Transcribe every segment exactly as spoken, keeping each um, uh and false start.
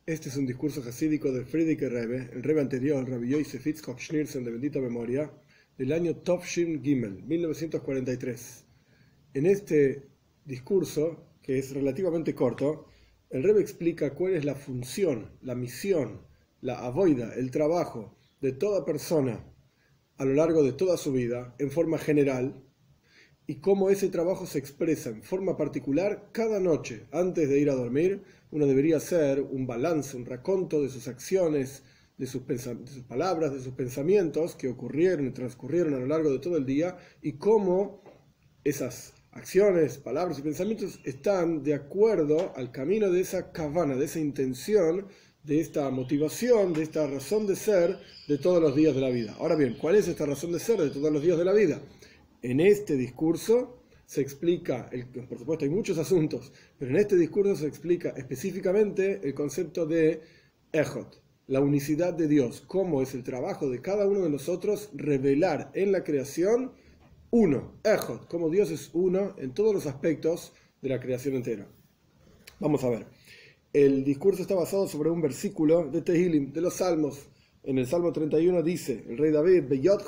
Este es un discurso jasídico del Frierdiker Rebbe, el Rebbe anterior, el Rabbi Yosef Yitzchok Schneerson de bendita memoria, del año Tovshin Gimel, mil novecientos cuarenta y tres. En este discurso, que es relativamente corto, el Rebbe explica cuál es la función, la misión, la avoida, el trabajo de toda persona a lo largo de toda su vida, en forma general, y cómo ese trabajo se expresa en forma particular cada noche. Antes de ir a dormir, uno debería hacer un balance, un raconto de sus acciones, de sus, de sus palabras, de sus pensamientos que ocurrieron y transcurrieron a lo largo de todo el día, y cómo esas acciones, palabras y pensamientos están de acuerdo al camino de esa kavana, de esa intención, de esta motivación, de esta razón de ser de todos los días de la vida. Ahora bien, ¿cuál es esta razón de ser de todos los días de la vida? En este discurso se explica, el, por supuesto hay muchos asuntos, pero en este discurso se explica específicamente el concepto de Echad, la unicidad de Dios, cómo es el trabajo de cada uno de nosotros revelar en la creación uno, Echad, cómo Dios es uno en todos los aspectos de la creación entera. Vamos a ver, el discurso está basado sobre un versículo de Tehilim, de los Salmos. En el Salmo treinta y uno dice el rey David: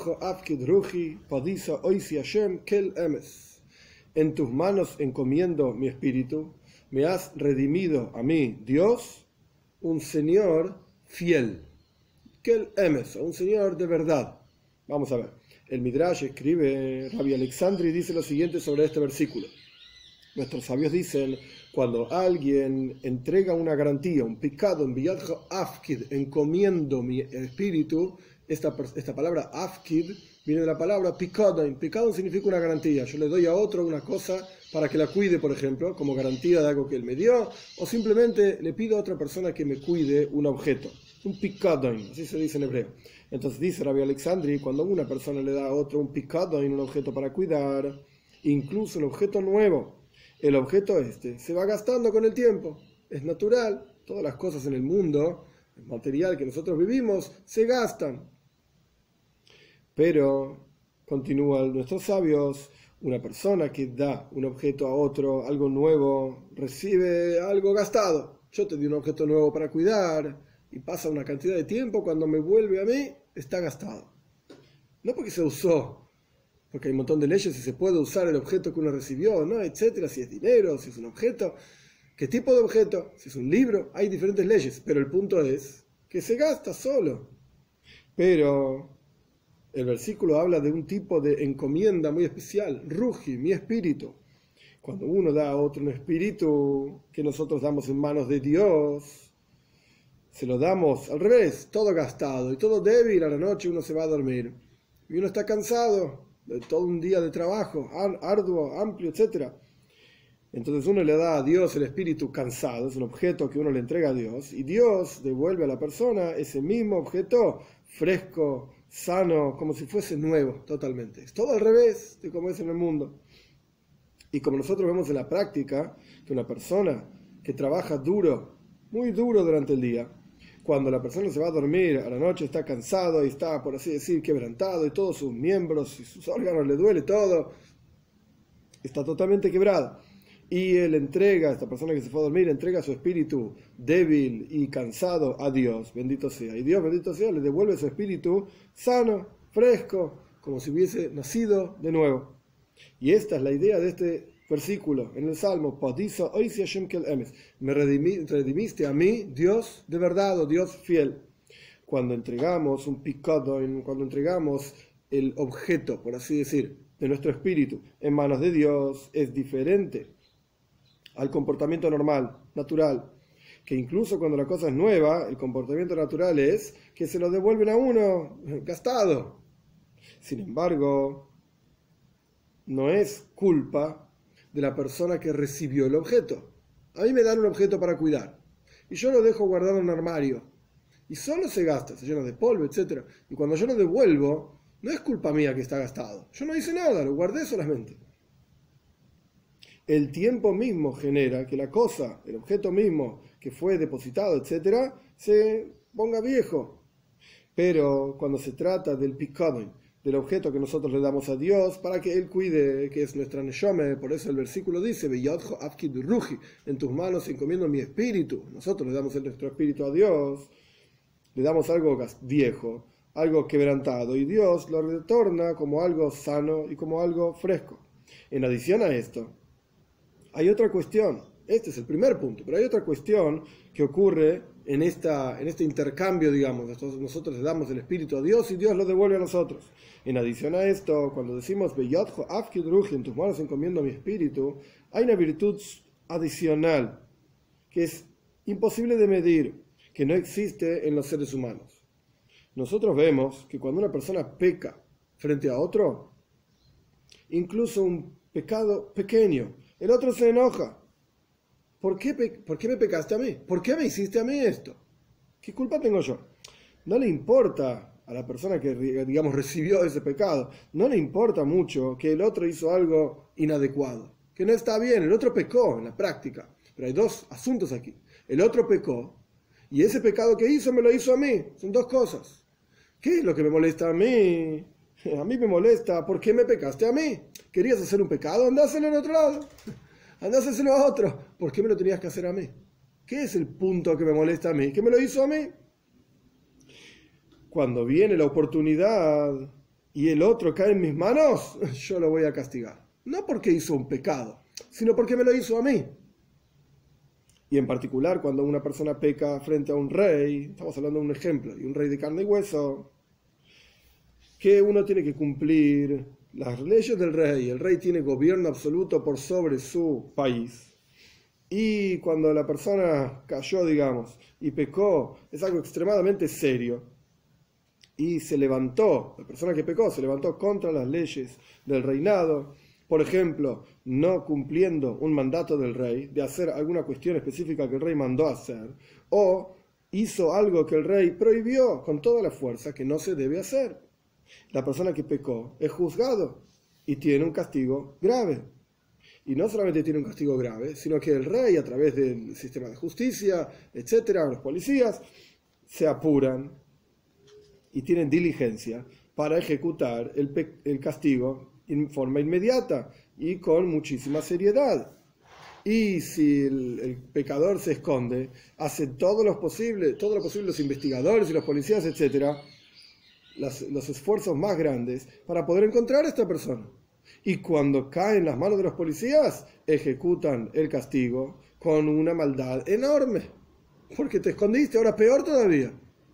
en tus manos encomiendo mi espíritu, me has redimido a mí, Dios, un Señor fiel. Kel emes, un Señor de verdad. Vamos a ver. El Midrash escribe, Rabbi Alexandri dice lo siguiente sobre este versículo. Nuestros sabios dicen: cuando alguien entrega una garantía, un picado, en biyadjo afkid, encomiendo mi espíritu, esta, esta palabra afkid viene de la palabra picadon. Picadon significa una garantía. Yo le doy a otro una cosa para que la cuide, por ejemplo, como garantía de algo que él me dio, o simplemente le pido a otra persona que me cuide un objeto. Un picadon, así se dice en hebreo. Entonces dice Rabbi Alexandri, cuando una persona le da a otro un picadon, un objeto para cuidar, incluso el objeto nuevo, el objeto este se va gastando con el tiempo, es natural, todas las cosas en el mundo, el material que nosotros vivimos, se gastan. Pero, continúan nuestros sabios, una persona que da un objeto a otro, algo nuevo, recibe algo gastado. Yo te di un objeto nuevo para cuidar y pasa una cantidad de tiempo, cuando me vuelve a mí, está gastado. No porque se usó, porque hay un montón de leyes si se puede usar el objeto que uno recibió, ¿no? Etcétera, si es dinero, si es un objeto, qué tipo de objeto, si es un libro, hay diferentes leyes, pero el punto es que se gasta solo. Pero el versículo habla de un tipo de encomienda muy especial, ruji, mi espíritu. Cuando uno da a otro un espíritu que nosotros damos en manos de Dios, se lo damos al revés, todo gastado y todo débil. A la noche uno se va a dormir y uno está cansado de todo un día de trabajo, arduo, amplio, etcétera. Entonces uno le da a Dios el espíritu cansado, es un objeto que uno le entrega a Dios, y Dios devuelve a la persona ese mismo objeto fresco, sano, como si fuese nuevo, totalmente. Es todo al revés de como es en el mundo. Y como nosotros vemos en la práctica, que una persona que trabaja duro, muy duro durante el día, cuando la persona se va a dormir a la noche está cansado y está, por así decir, quebrantado, y todos sus miembros y sus órganos le duele todo, está totalmente quebrado. Y él entrega, esta persona que se fue a dormir, entrega su espíritu débil y cansado a Dios, bendito sea. Y Dios, bendito sea, le devuelve su espíritu sano, fresco, como si hubiese nacido de nuevo. Y esta es la idea de este versículo en el Salmo: me redimiste a mí, Dios de verdad, o Dios fiel. Cuando entregamos un picado, cuando entregamos el objeto, por así decir, de nuestro espíritu en manos de Dios, es diferente al comportamiento normal, natural, que incluso cuando la cosa es nueva, el comportamiento natural es que se lo devuelven a uno gastado. Sin embargo, no es culpa de la persona que recibió el objeto. A mí me dan un objeto para cuidar y yo lo dejo guardado en un armario y solo se gasta, se llena de polvo, etcétera. Y cuando yo lo devuelvo, no es culpa mía que está gastado. Yo no hice nada, lo guardé solamente. El tiempo mismo genera que la cosa, el objeto mismo que fue depositado, etcétera, se ponga viejo. Pero cuando se trata del picadón, del objeto que nosotros le damos a Dios para que Él cuide, que es nuestra neshome. Por eso el versículo dice, en tus manos encomiendo mi espíritu. Nosotros le damos nuestro espíritu a Dios, le damos algo viejo, algo quebrantado, y Dios lo retorna como algo sano y como algo fresco. En adición a esto, hay otra cuestión. Este es el primer punto, pero hay otra cuestión que ocurre en, esta, en este intercambio, digamos. Nosotros le damos el espíritu a Dios y Dios lo devuelve a nosotros. En adición a esto, cuando decimos en tus manos encomiendo mi espíritu, hay una virtud adicional que es imposible de medir, que no existe en los seres humanos. Nosotros vemos que cuando una persona peca frente a otro, incluso un pecado pequeño, el otro se enoja. ¿Por qué, ¿Por qué me pecaste a mí? ¿Por qué me hiciste a mí esto? ¿Qué culpa tengo yo? No le importa a la persona que, digamos, recibió ese pecado, no le importa mucho que el otro hizo algo inadecuado, que no está bien. El otro pecó en la práctica, pero hay dos asuntos aquí. El otro pecó y ese pecado que hizo me lo hizo a mí. Son dos cosas. ¿Qué es lo que me molesta a mí? A mí me molesta, ¿por qué me pecaste a mí? ¿Querías hacer un pecado? Andá a hacerlo en otro lado. Andá a hacérselo a otro. ¿Por qué me lo tenías que hacer a mí? ¿Qué es el punto que me molesta a mí? ¿Qué me lo hizo a mí? Cuando viene la oportunidad y el otro cae en mis manos, yo lo voy a castigar. No porque hizo un pecado, sino porque me lo hizo a mí. Y en particular, cuando una persona peca frente a un rey, estamos hablando de un ejemplo, y un rey de carne y hueso, que uno tiene que cumplir las leyes del rey. El rey tiene gobierno absoluto por sobre su país. Y cuando la persona cayó, digamos, y pecó, es algo extremadamente serio. Y se levantó, la persona que pecó se levantó contra las leyes del reinado. Por ejemplo, no cumpliendo un mandato del rey, de hacer alguna cuestión específica que el rey mandó hacer, o hizo algo que el rey prohibió con toda la fuerza que no se debe hacer. La persona que pecó es juzgado y tiene un castigo grave. Y no solamente tiene un castigo grave, sino que el rey, a través del sistema de justicia, etcétera, los policías, se apuran y tienen diligencia para ejecutar el, pe- el castigo en forma inmediata y con muchísima seriedad. Y si el, el pecador se esconde, hace todo lo posible, todo lo posible los investigadores y los policías, etcétera, las, los esfuerzos más grandes para poder encontrar a esta persona. Y cuando cae en las manos de los policías, ejecutan el castigo con una maldad enorme, porque te escondiste, ahora peor todavía.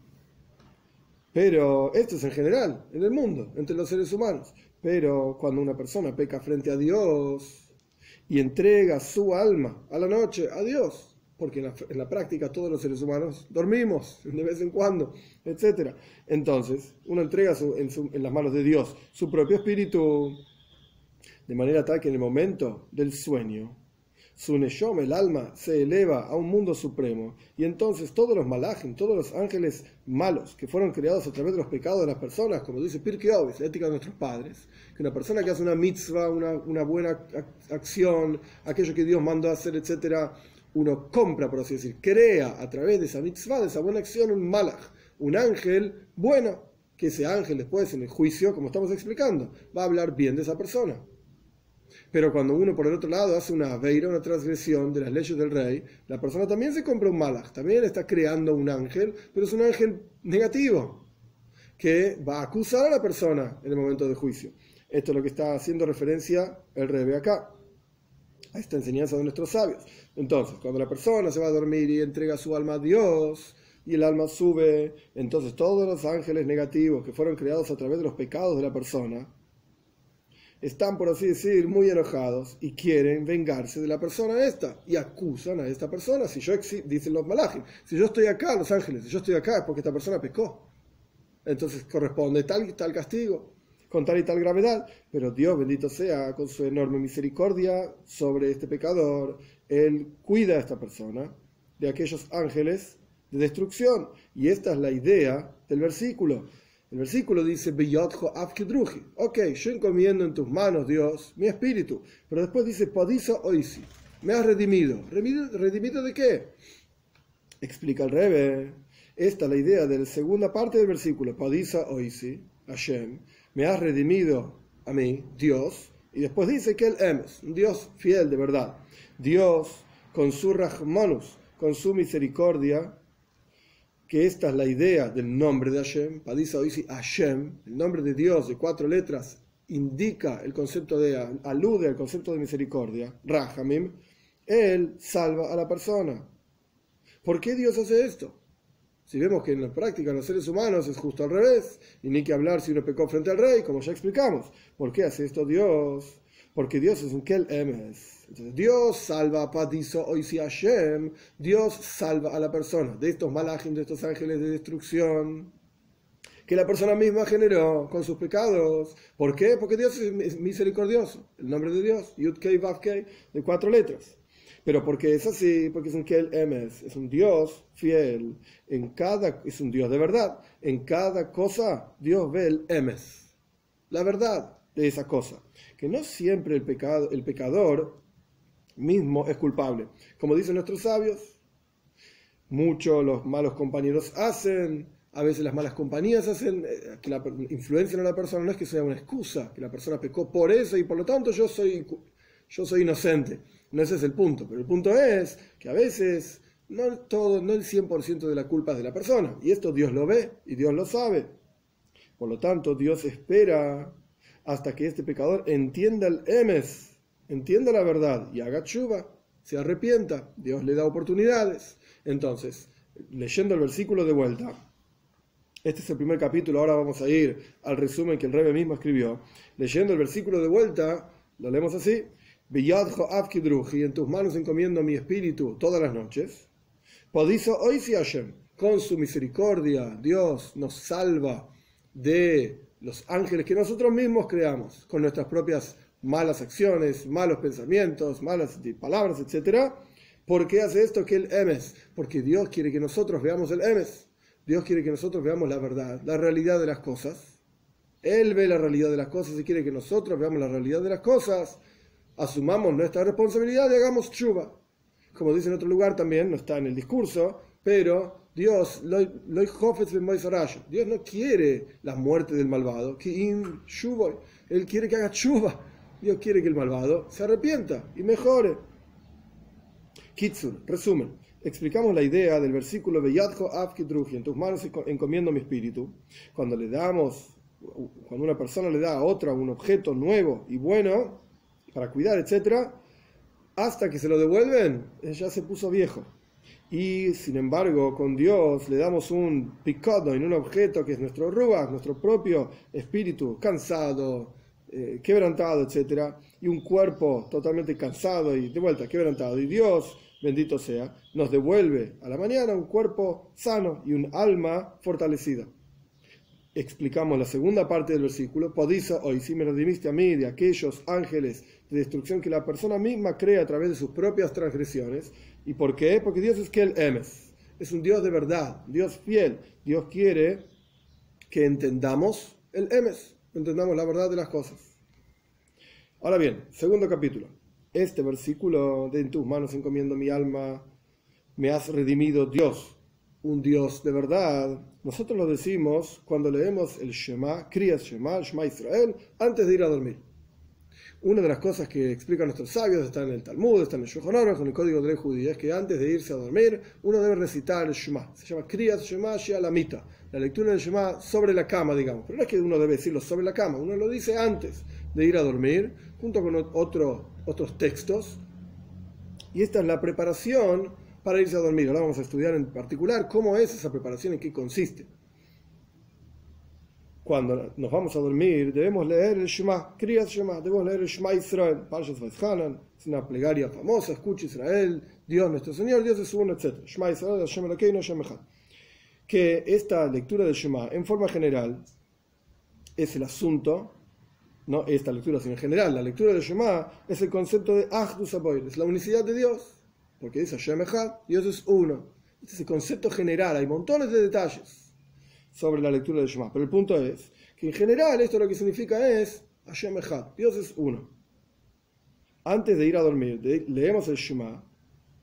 Pero esto es en general, en el mundo, entre los seres humanos. Pero cuando una persona peca frente a Dios y entrega su alma a la noche a Dios, porque en la, en la práctica todos los seres humanos dormimos de vez en cuando, etcétera. Entonces, uno entrega su, en, su, en las manos de Dios su propio espíritu, de manera tal que en el momento del sueño, su neshom, el alma, se eleva a un mundo supremo, y entonces todos los malachim, todos los ángeles malos que fueron creados a través de los pecados de las personas, como dice Pirkei Avos, la ética de nuestros padres, que una persona que hace una mitzvah, una, una buena acción, aquello que Dios mandó a hacer, etcétera, uno compra, por así decir, crea a través de esa mitzvah, de esa buena acción, un malach, un ángel bueno, que ese ángel después en el juicio, como estamos explicando, va a hablar bien de esa persona. Pero cuando uno por el otro lado hace una aveira, una transgresión de las leyes del rey, la persona también se compra un malach, también está creando un ángel, pero es un ángel negativo, que va a acusar a la persona en el momento del juicio. Esto es lo que está haciendo referencia el Rebbe acá, a esta enseñanza de nuestros sabios. Entonces, cuando la persona se va a dormir y entrega su alma a Dios, y el alma sube, entonces todos los ángeles negativos que fueron creados a través de los pecados de la persona, están, por así decir, muy enojados y quieren vengarse de la persona esta y acusan a esta persona. Si yo dicen los malachim, si yo estoy acá, los ángeles, si yo estoy acá es porque esta persona pecó, entonces corresponde tal y tal castigo, con tal y tal gravedad. Pero Dios, bendito sea, con su enorme misericordia sobre este pecador, Él cuida a esta persona de aquellos ángeles de destrucción. Y esta es la idea del versículo. El versículo dice, ok, yo encomiendo en tus manos, Dios, mi espíritu. Pero después dice, Padiso oisi, me has redimido. ¿Redimido, redimido de qué? Explica el Rebbe. Esta es la idea de la segunda parte del versículo, Padiso oisi, Hashem. me has redimido a mí, Dios, y después dice que el Emes, un Dios fiel de verdad. Dios, con su Rahmanus, con su misericordia, que esta es la idea del nombre de Hashem, Padisa Oisi Hashem, el nombre de Dios de cuatro letras, indica el concepto de, alude al concepto de misericordia, Rahamim, Él salva a la persona. ¿Por qué Dios hace esto? Si vemos que en la práctica en los seres humanos es justo al revés, y ni que hablar si uno pecó frente al rey, como ya explicamos. ¿Por qué hace esto Dios? Porque Dios es un Kel Emes. Entonces, Dios salva a Padiso Oisi Hashem, Dios salva a la persona de estos malachim, de estos ángeles de destrucción, que la persona misma generó con sus pecados. ¿Por qué? Porque Dios es misericordioso. El nombre de Dios, Yud Kei Vav Kei, de cuatro letras. Pero porque es así, porque es un Kel Emes, es un Dios fiel, en cada, es un Dios de verdad. En cada cosa Dios ve el Emes, la verdad de esa cosa. Que no siempre el, pecado, el pecador mismo es culpable. Como dicen nuestros sabios, muchos los malos compañeros hacen, a veces las malas compañías hacen, eh, que la, influencian a la persona, no es que sea una excusa, que la persona pecó por eso y por lo tanto yo soy, yo soy inocente. No ese es el punto, pero el punto es que a veces no todo, no el cien por ciento de la culpa es de la persona, y esto Dios lo ve y Dios lo sabe. Por lo tanto, Dios espera hasta que este pecador entienda el emes, entienda la verdad y haga tshuva, se arrepienta. Dios le da oportunidades. Entonces, leyendo el versículo de vuelta, este es el primer capítulo, ahora vamos a ir al resumen que el Rebbe mismo escribió. Leyendo el versículo de vuelta, lo leemos así: Biyadjo avkidruji, en tus manos encomiendo mi espíritu todas las noches. Podiso oisi Hashem, con su misericordia, Dios nos salva de los ángeles que nosotros mismos creamos, con nuestras propias malas acciones, malos pensamientos, malas palabras, etcétera. ¿Por qué hace esto? Que el emes, porque Dios quiere que nosotros veamos el emes. Dios quiere que nosotros veamos la verdad, la realidad de las cosas. Él ve la realidad de las cosas y quiere que nosotros veamos la realidad de las cosas, asumamos nuestra responsabilidad y hagamos tshuva. Como dice en otro lugar también, no está en el discurso, pero Dios, Dios no quiere la muerte del malvado, Él quiere que haga tshuva. Dios quiere que el malvado se arrepienta y mejore. Kitsur, resumen. Explicamos la idea del versículo Beyadjo Avkidruji, en tus manos encomiendo mi espíritu. Cuando le damos, cuando una persona le da a otra un objeto nuevo y bueno para cuidar, etcétera, hasta que se lo devuelven, ya se puso viejo. Y sin embargo, con Dios le damos un picado en un objeto que es nuestro ruach, nuestro propio espíritu cansado, eh, quebrantado, etcétera, y un cuerpo totalmente cansado y de vuelta quebrantado. Y Dios, bendito sea, nos devuelve a la mañana un cuerpo sano y un alma fortalecida. Explicamos la segunda parte del versículo: Podisa hoy, si me redimiste a mí de aquellos ángeles de destrucción que la persona misma crea a través de sus propias transgresiones. ¿Y por qué? Porque Dios es Kel Emes, es un Dios de verdad, Dios fiel. Dios quiere que entendamos el Emes, entendamos la verdad de las cosas. Ahora bien, segundo capítulo. Este versículo de en tus manos encomiendo mi alma, me has redimido Dios, un Dios de verdad. Nosotros lo decimos cuando leemos el Shema, Kriyas Shema, Shema Israel, antes de ir a dormir. Una de las cosas que explican nuestros sabios, está en el Talmud, está en el Shulchan Aruch, en el Código de Ley Judía, es que antes de irse a dormir, uno debe recitar el Shema. Se llama Kriyas Shema Shealamita, la lectura del Shema sobre la cama, digamos. Pero no es que uno debe decirlo sobre la cama, uno lo dice antes de ir a dormir, junto con otro, otros textos. Y esta es la preparación para irse a dormir. Ahora vamos a estudiar en particular cómo es esa preparación, en qué consiste. Cuando nos vamos a dormir, debemos leer el Shema, Kriyas Shema, debemos leer el Shema Israel, Parshas Vaishanan, es una plegaria famosa, escucha Israel, Dios nuestro Señor, Dios es uno, etcétera. Shema Israel, Hashem Elokeinu, Hashem Echad. Que esta lectura del Shema, en forma general, es el asunto, no esta lectura, sino en general, la lectura del Shema es el concepto de Achdus Haboyr, es la unicidad de Dios, porque dice Hashem Echad, Dios es uno. Este es el concepto general, hay montones de detalles sobre la lectura del Shema, pero el punto es que en general esto lo que significa es Hashem Echad, Dios es uno. Antes de ir a dormir, de, leemos el Shema.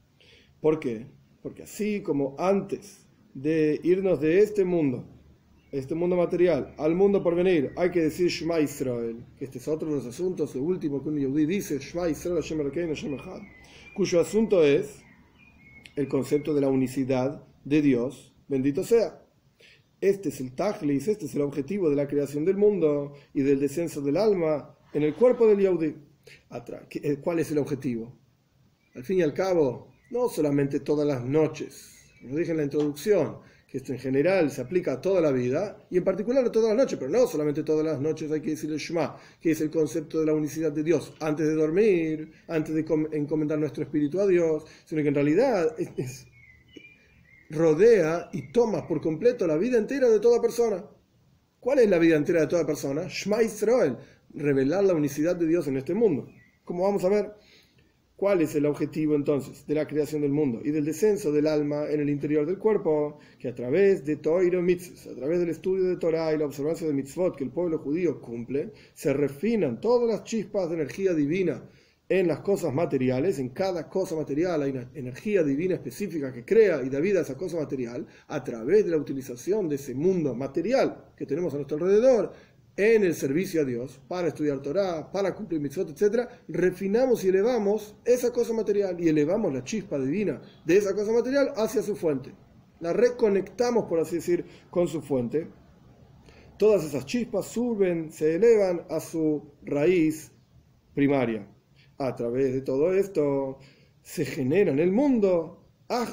¿Por qué? Porque así como antes de irnos de este mundo este mundo material, al mundo por venir, hay que decir Shema Israel, que este es otro de los asuntos, el último que un yehudí dice, Shema Israel, Hashem Elokeinu, Hashem Echad, cuyo asunto es el concepto de la unicidad de Dios, bendito sea. Este es el Tachlis, este es el objetivo de la creación del mundo y del descenso del alma en el cuerpo del yehudí. ¿Cuál es el objetivo? Al fin y al cabo, no solamente todas las noches, como dije en la introducción, que esto en general se aplica a toda la vida, y en particular a todas las noches, pero no solamente todas las noches hay que decirle Shema, que es el concepto de la unicidad de Dios, antes de dormir, antes de encomendar nuestro espíritu a Dios, sino que en realidad es, es, rodea y toma por completo la vida entera de toda persona. ¿Cuál es la vida entera de toda persona? Shema Israel, revelar la unicidad de Dios en este mundo. Como vamos a ver, ¿cuál es el objetivo entonces de la creación del mundo y del descenso del alma en el interior del cuerpo? Que a través de Torah mitzvot, a través del estudio de Torah y la observancia de mitzvot que el pueblo judío cumple, se refinan todas las chispas de energía divina en las cosas materiales. En cada cosa material hay una energía divina específica que crea y da vida a esa cosa material a través de la utilización de ese mundo material que tenemos a nuestro alrededor en el servicio a Dios, para estudiar Torah, para cumplir mitzvot, etcétera. Refinamos y elevamos esa cosa material y elevamos la chispa divina de esa cosa material hacia su fuente. La reconectamos, por así decir, con su fuente. Todas esas chispas suben, se elevan a su raíz primaria. A través de todo esto se genera en el mundo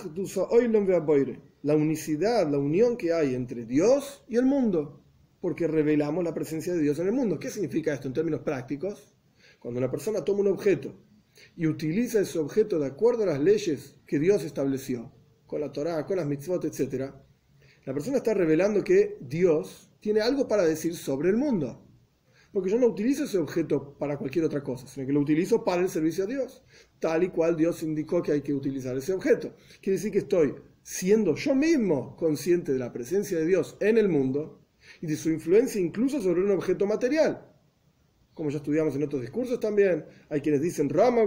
la unicidad, la unión que hay entre Dios y el mundo, porque revelamos la presencia de Dios en el mundo. ¿Qué significa esto en términos prácticos? Cuando una persona toma un objeto y utiliza ese objeto de acuerdo a las leyes que Dios estableció, con la Torá, con las mitzvot, etcétera, la persona está revelando que Dios tiene algo para decir sobre el mundo. Porque yo no utilizo ese objeto para cualquier otra cosa, sino que lo utilizo para el servicio a Dios, tal y cual Dios indicó que hay que utilizar ese objeto. Quiere decir que estoy siendo yo mismo consciente de la presencia de Dios en el mundo y de su influencia incluso sobre un objeto material. Como ya estudiamos en otros discursos también, hay quienes dicen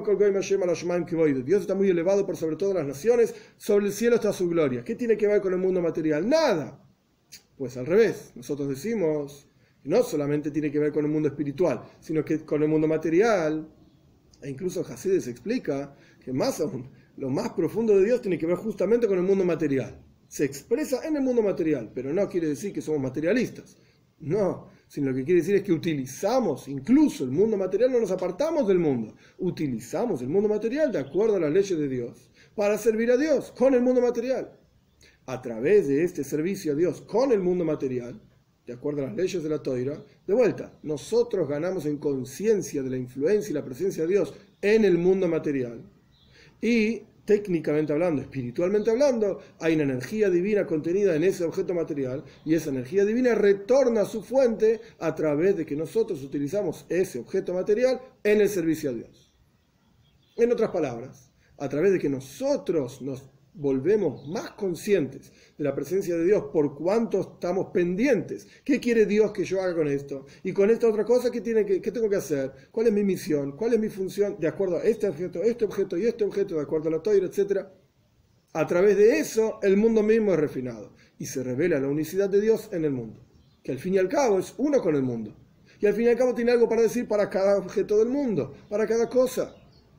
Dios está muy elevado por sobre todas las naciones, sobre el cielo está su gloria. ¿Qué tiene que ver con el mundo material? Nada. Pues al revés, nosotros decimos que no solamente tiene que ver con el mundo espiritual, sino que con el mundo material. E incluso Hasides explica que más aún, lo más profundo de Dios tiene que ver justamente con el mundo material. Se expresa en el mundo material, pero no quiere decir que somos materialistas. No, sino lo que quiere decir es que utilizamos incluso el mundo material, no nos apartamos del mundo. Utilizamos el mundo material de acuerdo a las leyes de Dios para servir a Dios con el mundo material. A través de este servicio a Dios con el mundo material, de acuerdo a las leyes de la Torah, de vuelta, nosotros ganamos en conciencia de la influencia y la presencia de Dios en el mundo material. Y técnicamente hablando, espiritualmente hablando, hay una energía divina contenida en ese objeto material y esa energía divina retorna a su fuente a través de que nosotros utilizamos ese objeto material en el servicio a Dios. En otras palabras, a través de que nosotros nos volvemos más conscientes de la presencia de Dios por cuanto estamos pendientes. ¿Qué quiere Dios que yo haga con esto? Y con esta otra cosa, ¿qué, tiene que, qué tengo que hacer? ¿Cuál es mi misión? ¿Cuál es mi función? De acuerdo a este objeto, este objeto y este objeto, de acuerdo a la Torah, etcétera. A través de eso, el mundo mismo es refinado y se revela la unicidad de Dios en el mundo, que al fin y al cabo es uno con el mundo. Y al fin y al cabo tiene algo para decir para cada objeto del mundo, para cada cosa.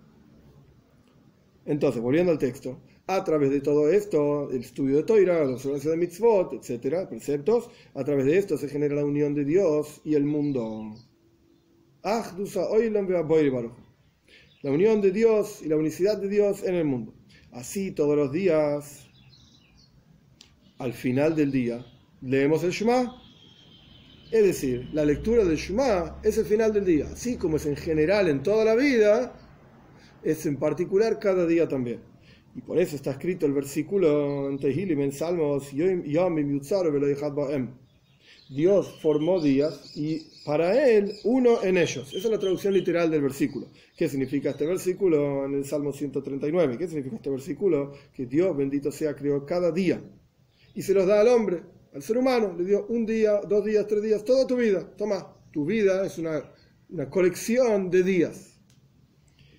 Entonces, volviendo al texto, a través de todo esto, el estudio de Torah, la observancia de mitzvot, etcétera, preceptos, a través de esto se genera la unión de Dios y el mundo. La unión de Dios y la unicidad de Dios en el mundo. Así todos los días, al final del día, leemos el Shema. Es decir, la lectura del Shema es el final del día. Así como es en general en toda la vida, es en particular cada día también. Y por eso está escrito el versículo en Tehilim, en Salmos, Dios formó días y para Él uno en ellos. Esa es la traducción literal del versículo. ¿Qué significa este versículo en el Salmo ciento treinta y nueve? ¿Qué significa este versículo? Que Dios, bendito sea, creó cada día y se los da al hombre, al ser humano. Le dio un día, dos días, tres días, toda tu vida. Toma, tu vida es una, una colección de días.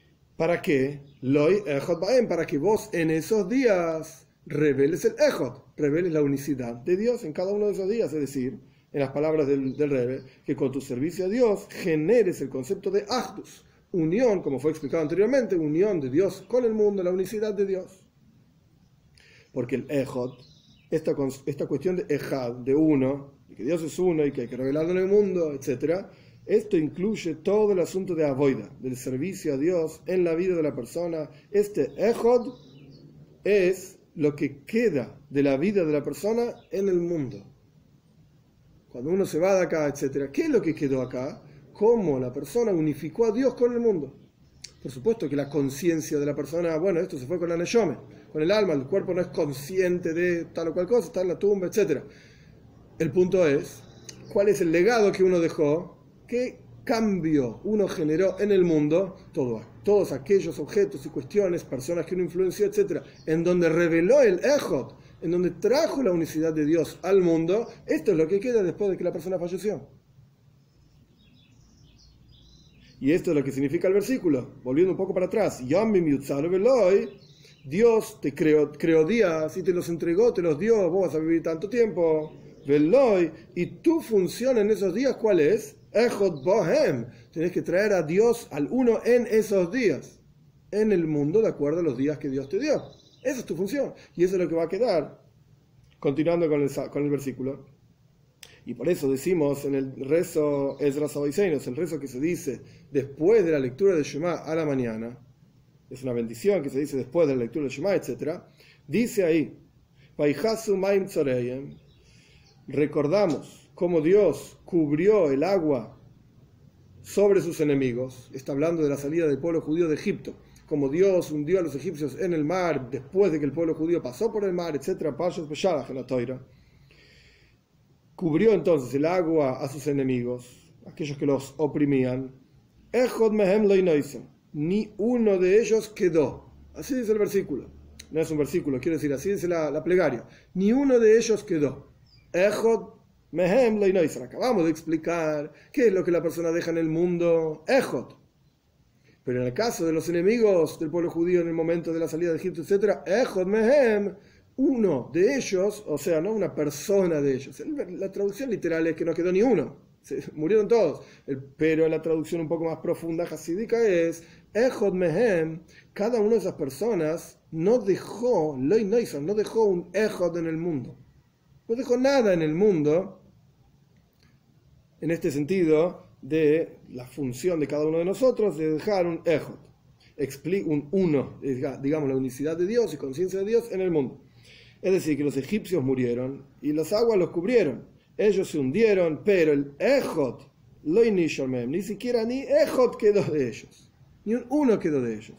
¿Para qué? Para que vos en esos días reveles el Ejod, reveles la unicidad de Dios en cada uno de esos días, es decir, en las palabras del, del Rebbe, que con tu servicio a Dios generes el concepto de Achdus, unión, como fue explicado anteriormente, unión de Dios con el mundo, la unicidad de Dios. Porque el Ejod, esta, esta cuestión de Ejad, de uno, de que Dios es uno y que hay que revelarlo en el mundo, etcétera, esto incluye todo el asunto de Avoida, del servicio a Dios en la vida de la persona. Este Ejod es lo que queda de la vida de la persona en el mundo. Cuando uno se va de acá, etcétera, ¿qué es lo que quedó acá? Cómo la persona unificó a Dios con el mundo. Por supuesto que la conciencia de la persona, bueno, esto se fue con la neshome, con el alma, el cuerpo no es consciente de tal o cual cosa, está en la tumba, etcétera. El punto es, ¿cuál es el legado que uno dejó? ¿Qué cambio uno generó en el mundo? Todo, todos aquellos objetos y cuestiones, personas que uno influenció, etcétera, en donde reveló el Ejod, en donde trajo la unicidad de Dios al mundo. Esto es lo que queda después de que la persona falleció. Y esto es lo que significa el versículo. Volviendo un poco para atrás. Dios te creó, creó días y te los entregó, te los dio, vos vas a vivir tanto tiempo. Veloy, y tu función en esos días, ¿cuál es? Ejod bohem. Tenés que traer a Dios al uno en esos días, en el mundo, de acuerdo a los días que Dios te dio. Esa es tu función. Y eso es lo que va a quedar. Continuando con el, con el versículo. Y por eso decimos en el rezo Ezra Sabaiseinos, el rezo que se dice después de la lectura de Shema a la mañana, es una bendición que se dice después de la lectura de Shema, etcétera. Dice ahí, Vaihasu maim tzoreyem, recordamos cómo Dios cubrió el agua sobre sus enemigos. Está hablando de la salida del pueblo judío de Egipto, como Dios hundió a los egipcios en el mar después de que el pueblo judío pasó por el mar, etcétera. Pashas b'shalach en la Toira. Cubrió entonces el agua a sus enemigos, aquellos que los oprimían. Echod mehem lo inoisa, ni uno de ellos quedó. Así dice el versículo. No es un versículo, quiero decir, así dice la, la plegaria. Ni uno de ellos quedó. Echod mehem lo inoisa. Acabamos de explicar qué es lo que la persona deja en el mundo. Echod. Pero en el caso de los enemigos del pueblo judío en el momento de la salida de Egipto, etcétera, Echod mehem, uno de ellos, o sea, no una persona de ellos. La traducción literal es que no quedó ni uno, se murieron todos. Pero la traducción un poco más profunda, hasídica, es Echod mehem, cada una de esas personas no dejó, no dejó un Echod en el mundo. No dejó nada en el mundo, en este sentido, de la función de cada uno de nosotros de dejar un Echod, un uno, digamos, la unicidad de Dios y conciencia de Dios en el mundo. Es decir, que los egipcios murieron y las aguas los cubrieron. Ellos se hundieron, pero el Ejod, lo inishalmem, ni siquiera ni Ejod quedó de ellos. Ni un uno quedó de ellos.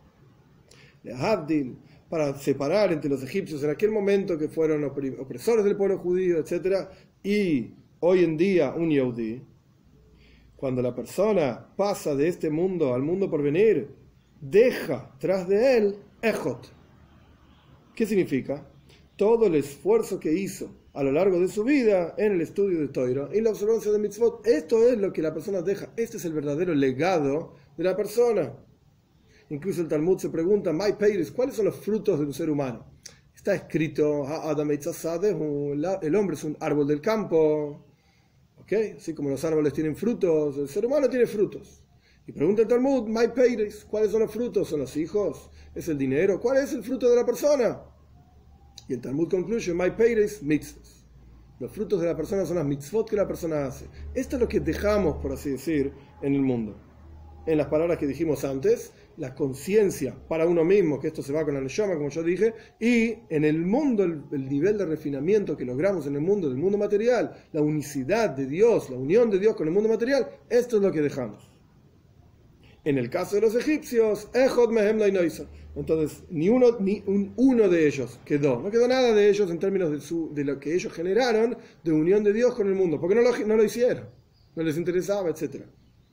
Lehavdil, para separar entre los egipcios en aquel momento que fueron opresores del pueblo judío, etcétera, y hoy en día un Yehudí, cuando la persona pasa de este mundo al mundo por venir, deja tras de él Ejod. ¿Qué significa? Todo el esfuerzo que hizo a lo largo de su vida en el estudio de Toira y la observancia de mitzvot. Esto es lo que la persona deja. Este es el verdadero legado de la persona. Incluso el Talmud se pregunta, Mai Peiris, ¿cuáles son los frutos de un ser humano? Está escrito, Adam el hombre es un árbol del campo. ¿Okay? Así como los árboles tienen frutos, el ser humano tiene frutos. Y pregunta el Talmud, Mai Peiris, ¿cuáles son los frutos? ¿Son los hijos? ¿Es el dinero? ¿Cuál es el fruto de la persona? Y el Talmud concluye, My Peiris mitzvot. Los frutos de la persona son las mitzvot que la persona hace. Esto es lo que dejamos, por así decir, en el mundo. En las palabras que dijimos antes, la conciencia para uno mismo, que esto se va con la neshama, como yo dije, y en el mundo, el, el nivel de refinamiento que logramos en el mundo, del mundo material, la unicidad de Dios, la unión de Dios con el mundo material, esto es lo que dejamos. En el caso de los egipcios, Echod mehem lo inoisa. Entonces, ni uno, ni un, uno de ellos quedó. No quedó nada de ellos en términos de, su, de lo que ellos generaron de unión de Dios con el mundo. Porque no lo, no lo hicieron. No les interesaba, etcétera.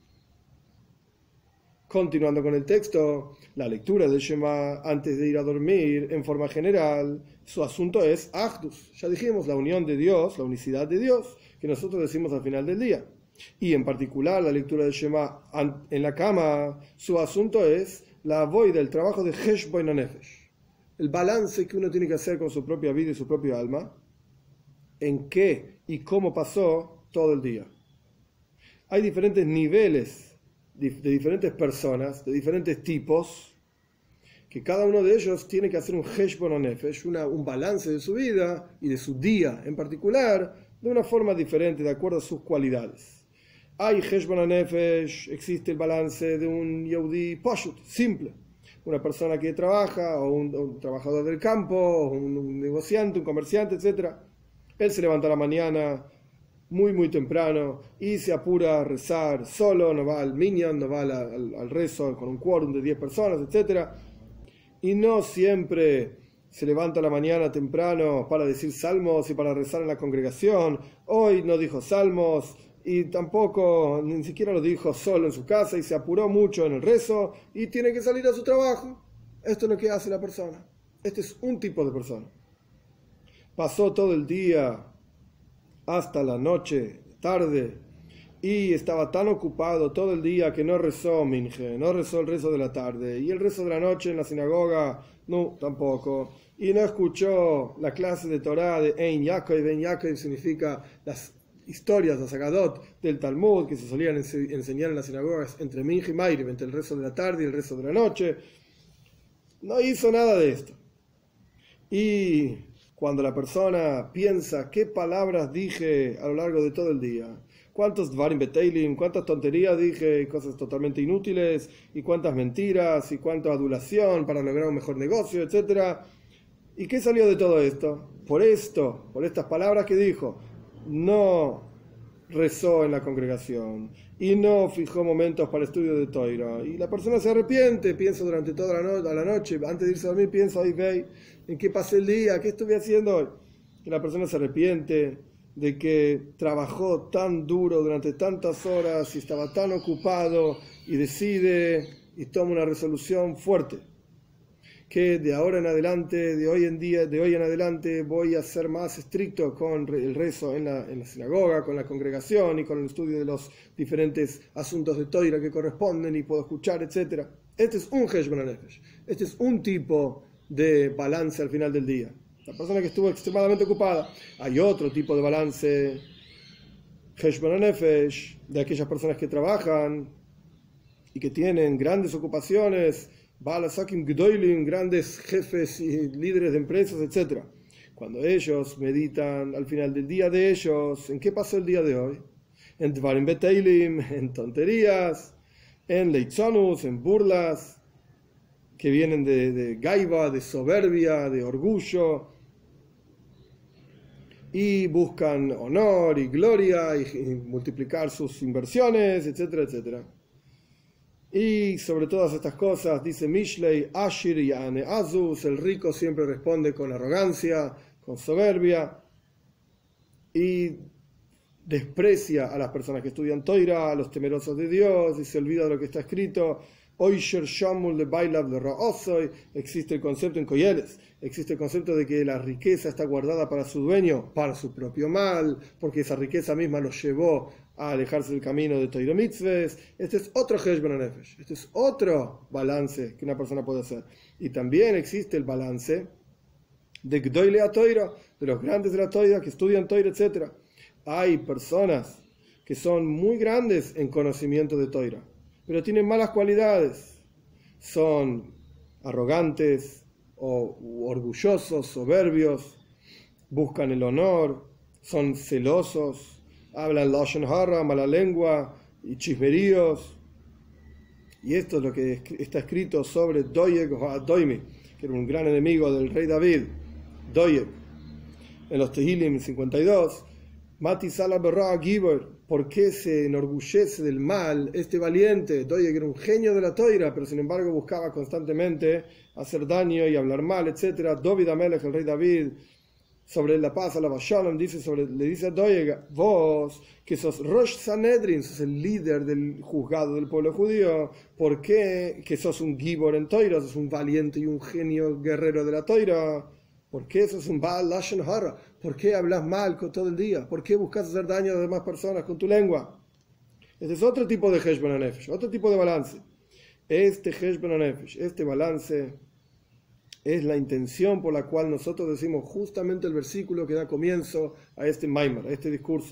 Continuando con el texto, la lectura de Shema antes de ir a dormir, en forma general, su asunto es Achdus. Ya dijimos, la unión de Dios, la unicidad de Dios, que nosotros decimos al final del día. Y en particular, la lectura de Shema en la cama, su asunto es la avoida, el trabajo de Heshbon HaNefesh. el balance que uno tiene que hacer con su propia vida y su propio alma, en qué y cómo pasó todo el día. Hay diferentes niveles de diferentes personas, de diferentes tipos, que cada uno de ellos tiene que hacer un Heshbon HaNefesh, una, un balance de su vida y de su día en particular, de una forma diferente, de acuerdo a sus cualidades. Hay Heshbon HaNefesh, existe el balance de un Yehudi Pashut, simple. Una persona que trabaja, o un, un trabajador del campo, o un, un negociante, un comerciante, etcétera. Él se levanta a la mañana muy muy temprano y se apura a rezar solo, no va al minyan, no va al, al, al rezo con un quórum de diez personas, etcétera. Y no siempre se levanta a la mañana temprano para decir salmos y para rezar en la congregación. Hoy no dijo salmos y tampoco ni siquiera lo dijo solo en su casa y se apuró mucho en el rezo y tiene que salir a su trabajo. Esto es lo que hace la persona. Este es un tipo de persona. Pasó todo el día hasta la noche, tarde, y estaba tan ocupado todo el día que no rezó minje, no rezó el rezo de la tarde, y el rezo de la noche en la sinagoga, no, tampoco, y no escuchó la clase de Torah de Ein Yaakov. Ein Yaakov significa las historias, las Agadot del Talmud, que se solían enseñar en las sinagogas entre minje y Ma'ariv, entre el rezo de la tarde y el rezo de la noche. No hizo nada de esto. Y cuando la persona piensa qué palabras dije a lo largo de todo el día, cuántos dvarim beteilim, cuántas tonterías dije, cosas totalmente inútiles, y cuántas mentiras, y cuánta adulación para lograr un mejor negocio, etcétera. ¿Y qué salió de todo esto? Por esto, por estas palabras que dijo, no rezó en la congregación y no fijó momentos para estudio de Toira. Y la persona se arrepiente, piensa durante toda la, no- a la noche, antes de irse a dormir, piensa, ay, ve, ¿en qué pasé el día? ¿Qué estuve haciendo hoy? Y la persona se arrepiente de que trabajó tan duro durante tantas horas y estaba tan ocupado y decide y toma una resolución fuerte, que de ahora en adelante, de hoy en día, de hoy en adelante voy a ser más estricto con el rezo en la, en la sinagoga, con la congregación y con el estudio de los diferentes asuntos de Toira que corresponden y puedo escuchar, etcétera. Este es un Heshbon HaNefesh. Este es un tipo de balance al final del día. La persona que estuvo extremadamente ocupada. Hay otro tipo de balance, Heshbon HaNefesh, de aquellas personas que trabajan y que tienen grandes ocupaciones, Balasakim Gdoilim, grandes jefes y líderes de empresas, etcétera. Cuando ellos meditan al final del día de ellos, ¿en qué pasó el día de hoy? En Dvarim Beteilim, en tonterías, en Leitzonus, en burlas, que vienen de, de gaiva, de soberbia, de orgullo, y buscan honor y gloria y, y multiplicar sus inversiones, etcétera, etcétera. Y sobre todas estas cosas, dice Mishlei, Ashir y Ane Azus, el rico siempre responde con arrogancia, con soberbia, y desprecia a las personas que estudian Toira, a los temerosos de Dios, y se olvida de lo que está escrito. Oisher Shamul de Bailav de Ra'osoy, existe el concepto en Koyeles, existe el concepto de que la riqueza está guardada para su dueño, para su propio mal, porque esa riqueza misma lo llevó a alejarse del camino de Toira Mitzvahs. Este es otro Heshbon HaNefesh, este es otro balance que una persona puede hacer. Y también existe el balance de Gdoile a Toira, de los grandes de la Toira, que estudian Toira, etcétera. Hay personas que son muy grandes en conocimiento de Toira, pero tienen malas cualidades, son arrogantes o orgullosos, soberbios, buscan el honor, son celosos, hablan lashon hara, mala lengua y chismeríos. Y esto es lo que está escrito sobre Doeg o Adoimi, que era un gran enemigo del rey David, Doeg, en los Tehilim cincuenta y dos. Mati Salah Berra Gibor, ¿por qué se enorgullece del mal este valiente? Doeg era un genio de la Toira, pero sin embargo buscaba constantemente hacer daño y hablar mal, etcétera. David Amelech, el rey David, sobre la paz, a la Bashalom, dice sobre, le dice a Doeg, vos que sos Rosh Sanedrin, sos el líder del juzgado del pueblo judío, ¿por qué que sos un Gibor en Toira, sos un valiente y un genio guerrero de la Toira? ¿Por qué sos un Baal Lashon Hara? ¿Por qué hablas mal todo el día? ¿Por qué buscas hacer daño a las demás personas con tu lengua? Este es otro tipo de Heshbon HaNefesh, otro tipo de balance. Este Heshbon HaNefesh, este balance, es la intención por la cual nosotros decimos justamente el versículo que da comienzo a este Maimar, a este discurso.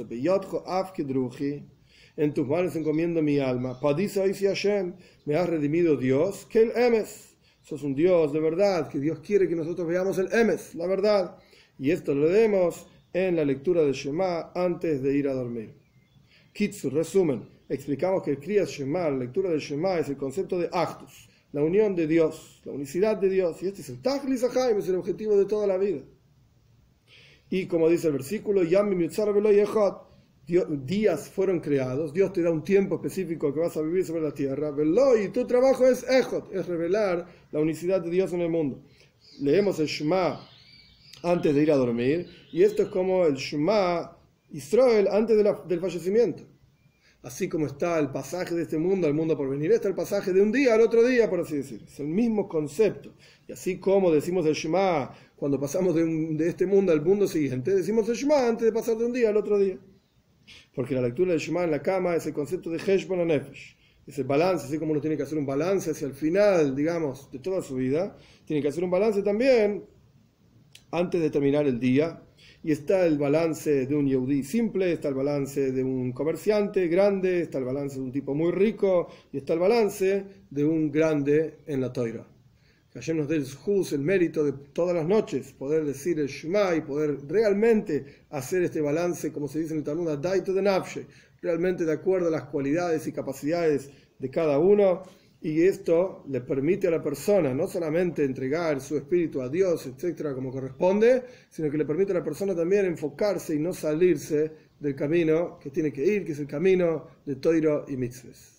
En tus manos encomiendo mi alma. Me has redimido Dios, que el Emes. Sos un Dios de verdad, que Dios quiere que nosotros veamos el Emes, la verdad. Y esto lo leemos en la lectura del Shema antes de ir a dormir. Kitsu, resumen, explicamos que el Kriyas Shema, la lectura del Shema, es el concepto de Achdus, la unión de Dios, la unicidad de Dios. Y este es el Tachlis HaChaim, es el objetivo de toda la vida. Y como dice el versículo, Yamim Yutzar Velo Yechad, días fueron creados, Dios te da un tiempo específico que vas a vivir sobre la tierra, Velo, y tu trabajo es Echot, es revelar la unicidad de Dios en el mundo. Leemos el Shema antes de ir a dormir, y esto es como el Shema Israel antes de la, del fallecimiento. Así como está el pasaje de este mundo al mundo por venir, está el pasaje de un día al otro día, por así decir. Es el mismo concepto. Y así como decimos el Shema cuando pasamos de, un, de este mundo al mundo siguiente, decimos el Shema antes de pasar de un día al otro día. Porque la lectura del Shema en la cama es el concepto de Heshbon HaNefesh. Es el balance, así como uno tiene que hacer un balance hacia el final, digamos, de toda su vida, tiene que hacer un balance también antes de terminar el día. Y está el balance de un yehudí simple, está el balance de un comerciante grande, está el balance de un tipo muy rico, y está el balance de un grande en la Toira. Que Hashem nos dé el zhus, el mérito de todas las noches, poder decir el Shema y poder realmente hacer este balance, como se dice en el Talmud, Adaito de Nafshe, realmente de acuerdo a las cualidades y capacidades de cada uno. Y esto le permite a la persona no solamente entregar su espíritu a Dios, etcétera, como corresponde, sino que le permite a la persona también enfocarse y no salirse del camino que tiene que ir, que es el camino de Toiro y Mitzvos.